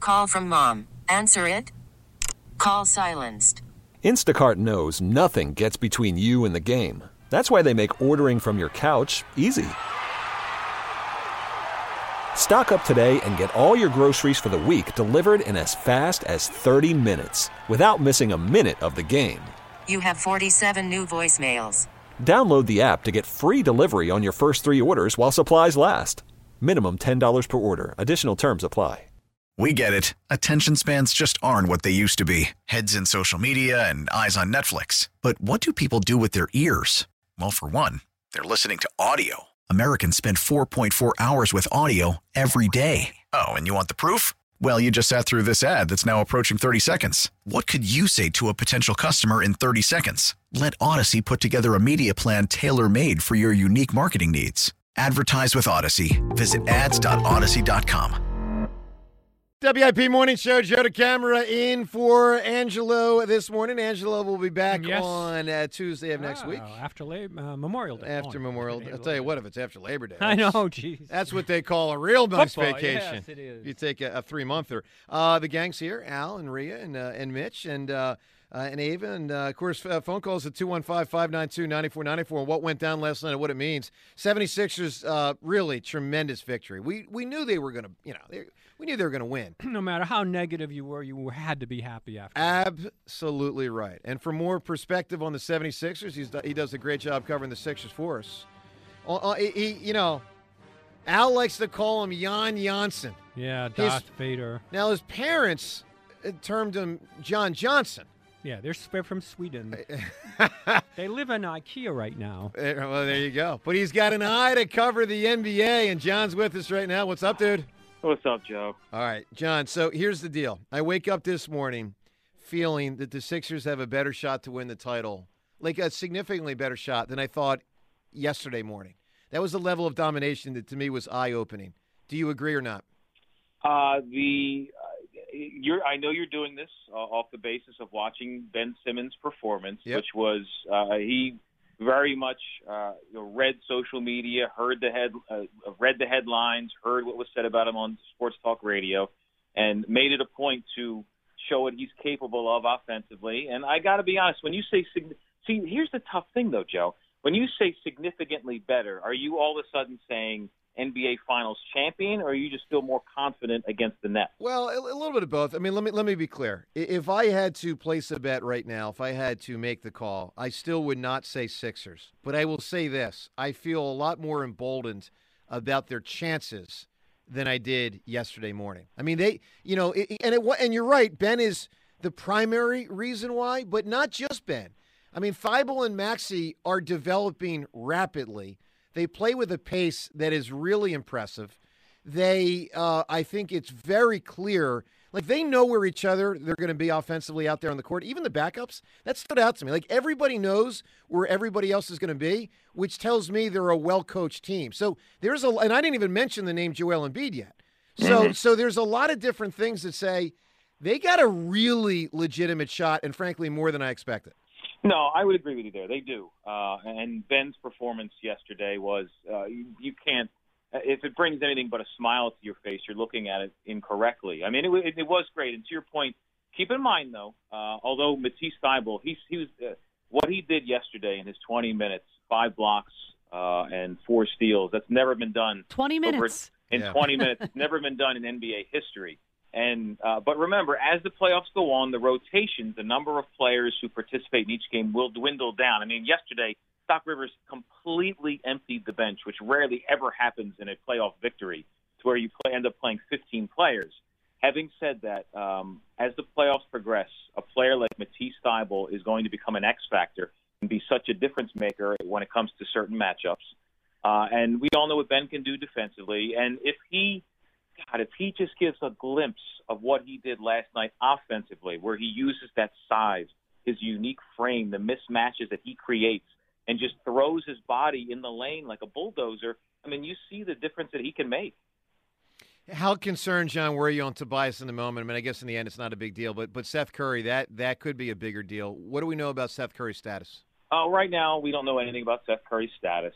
Call from mom. Answer it. Call silenced. Instacart knows nothing gets between you and the game. That's why they make ordering from your couch easy. Stock up today and get all your groceries for the week delivered in as fast as 30 minutes without missing a minute of the game. You have 47 new voicemails. Download the app to get free delivery on your first 3 orders while supplies last. Minimum $10 per order. Additional terms apply. We get it. Attention spans just aren't what they used to be. Heads in social media and eyes on Netflix. But what do people do with their ears? Well, for one, they're listening to audio. Americans spend 4.4 hours with audio every day. Oh, and you want the proof? Well, you just sat through this ad that's now approaching 30 seconds. What could you say to a potential customer in 30 seconds? Let Odyssey put together a media plan tailor-made for your unique marketing needs. Advertise with Odyssey. Visit ads.odyssey.com. WIP Morning Show, Joe DeCamara in for Angelo this morning. Angelo will be back on Tuesday of next week. After Memorial Day. After Memorial Day. I'll tell you what, if it's after Labor Day. I know, jeez. That's what they call a real nice Football, vacation. yes, it is. You take a 3-monther. The gang's here, Al and Rhea and Mitch and Ava. And, of course, phone calls at 215-592-9494. What went down last night and what it means. 76ers, really tremendous victory. We knew they were going to, we knew they were going to win. No matter how negative you were, you had to be happy after. Absolutely right. And for more perspective on the 76ers, he does a great job covering the Sixers for us. Al likes to call him Jan Janssen. Yeah, Darth Vader. Now, his parents termed him John Johnson. Yeah, they're from Sweden. They live in IKEA right now. Well, there you go. But he's got an eye to cover the NBA, and John's with us right now. What's up, dude? What's up, Joe? All right, John, so here's the deal. I wake up this morning feeling that the Sixers have a better shot to win the title, like a significantly better shot than I thought yesterday morning. That was a level of domination that to me was eye-opening. Do you agree or not? I know you're doing this off the basis of watching Ben Simmons' performance, Yep. which was he very much read social media, read the headlines, heard what was said about him on sports talk radio, and made it a point to show what he's capable of offensively. And I got to be honest, when you say here's the tough thing though, Joe. When you say significantly better, are you all of a sudden saying NBA Finals champion, or are you just feel more confident against the Nets? Well, a little bit of both. I mean, let me be clear. If I had to place a bet right now, if I had to make the call, I still would not say Sixers. But I will say this. I feel a lot more emboldened about their chances than I did yesterday morning. I mean, and you're right, Ben is the primary reason why, but not just Ben. I mean, Thibault and Maxey are developing rapidly. They play with a pace that is really impressive. I think it's very clear, like they know where each other they're going to be offensively out there on the court. Even the backups, that stood out to me. Like everybody knows where everybody else is going to be, which tells me they're a well-coached team. So and I didn't even mention the name Joel Embiid yet. So there's a lot of different things that say they got a really legitimate shot, and frankly, more than I expected. No, I would agree with you there. They do. And Ben's performance yesterday was you can't – if it brings anything but a smile to your face, you're looking at it incorrectly. I mean, it was great. And to your point, keep in mind, though, although Matisse Thybulle, he was what he did yesterday in his 20 minutes, 5 blocks and 4 steals, that's never been done. 20 minutes. 20 minutes. It's never been done in NBA history. And but remember, as the playoffs go on, the rotations, the number of players who participate in each game will dwindle down. I mean, yesterday, Doc Rivers completely emptied the bench, which rarely ever happens in a playoff victory, to where you end up playing 15 players. Having said that, as the playoffs progress, a player like Matisse Thybulle is going to become an X factor and be such a difference maker when it comes to certain matchups. And we all know what Ben can do defensively. And if he just gives a glimpse of what he did last night offensively, where he uses that size, his unique frame, the mismatches that he creates, and just throws his body in the lane like a bulldozer, I mean, you see the difference that he can make. How concerned, John, were you on Tobias in the moment? I mean, I guess in the end it's not a big deal, but Seth Curry, that could be a bigger deal. What do we know about Seth Curry's status? Right now, we don't know anything about Seth Curry's status. As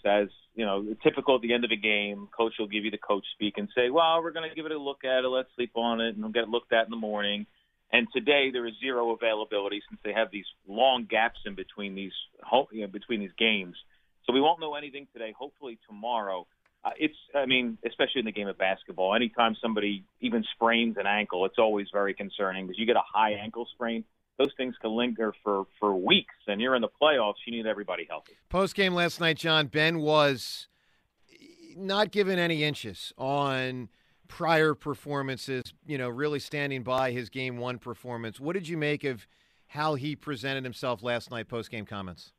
typical at the end of a game, coach will give you the coach speak and say, well, we're going to give it a look at it. Let's sleep on it, and we'll get it looked at in the morning. And today there is zero availability since they have these long gaps in between these games. So we won't know anything today. Hopefully tomorrow. Especially in the game of basketball, anytime somebody even sprains an ankle, it's always very concerning because you get a high ankle sprain. Those things can linger for weeks, and you're in the playoffs. You need everybody healthy. Post-game last night, John, Ben was not given any inches on prior performances, really standing by his Game 1 performance. What did you make of how he presented himself last night, post-game comments?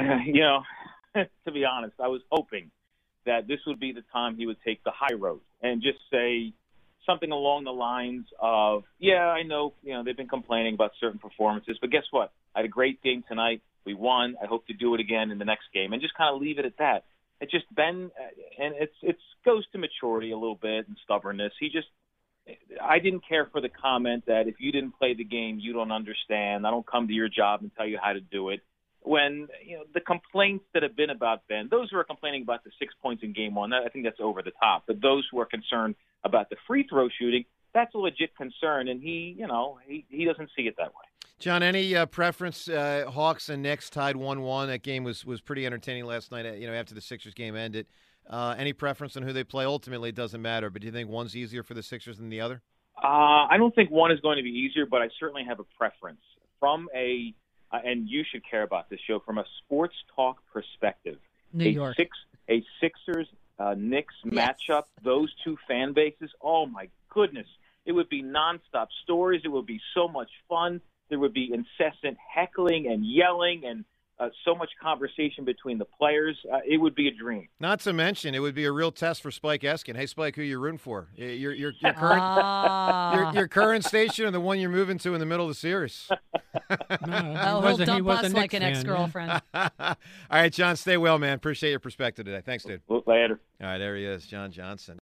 To be honest, I was hoping that this would be the time he would take the high road and just say something along the lines of, I know, they've been complaining about certain performances, but guess what? I had a great game tonight. We won. I hope to do it again in the next game, and just kind of leave it at that. It's just Ben, and it goes to maturity a little bit and stubbornness. I didn't care for the comment that if you didn't play the game, you don't understand. I don't come to your job and tell you how to do it. When the complaints that have been about Ben, those who are complaining about the 6 points in Game 1, I think that's over the top. But those who are concerned about the free throw shooting, that's a legit concern, and he doesn't see it that way. John, any preference? Hawks and Knicks tied 1-1. That game was pretty entertaining last night. After the Sixers game ended. Any preference on who they play? Ultimately, it doesn't matter. But do you think one's easier for the Sixers than the other? I don't think one is going to be easier, but I certainly have a preference from and you should care about this show from a sports talk perspective. New York. A Sixers Knicks matchup, those two fan bases, oh my goodness. It would be nonstop stories. It would be so much fun. There would be incessant heckling and yelling and so much conversation between the players. It would be a dream. Not to mention, it would be a real test for Spike Eskin. Hey, Spike, who you rooting for? Your current station or the one you're moving to in the middle of the series? He'll dump us like an ex-girlfriend. All right, John, stay well, man. Appreciate your perspective today. Thanks, dude. Later. All right, there he is, John Johnson.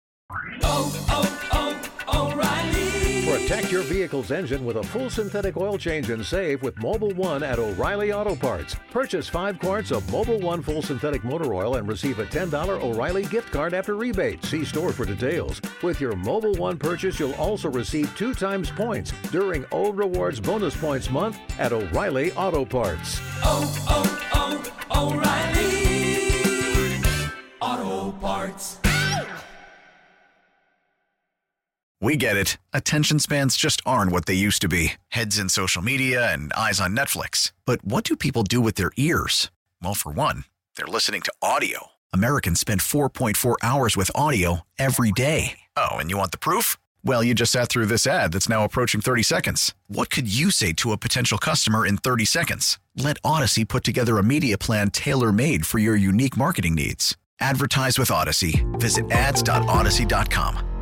O'Reilly. Protect your vehicle's engine with a full synthetic oil change and save with Mobil 1 at O'Reilly Auto Parts. Purchase 5 quarts of Mobil 1 full synthetic motor oil and receive a $10 O'Reilly gift card after rebate. See store for details. With your Mobil 1 purchase, you'll also receive 2 times points during O Rewards Bonus Points Month at O'Reilly Auto Parts. O'Reilly Auto Parts. We get it. Attention spans just aren't what they used to be. Heads in social media and eyes on Netflix. But what do people do with their ears? Well, for one, they're listening to audio. Americans spend 4.4 hours with audio every day. Oh, and you want the proof? Well, you just sat through this ad that's now approaching 30 seconds. What could you say to a potential customer in 30 seconds? Let Odyssey put together a media plan tailor-made for your unique marketing needs. Advertise with Odyssey. Visit ads.odyssey.com.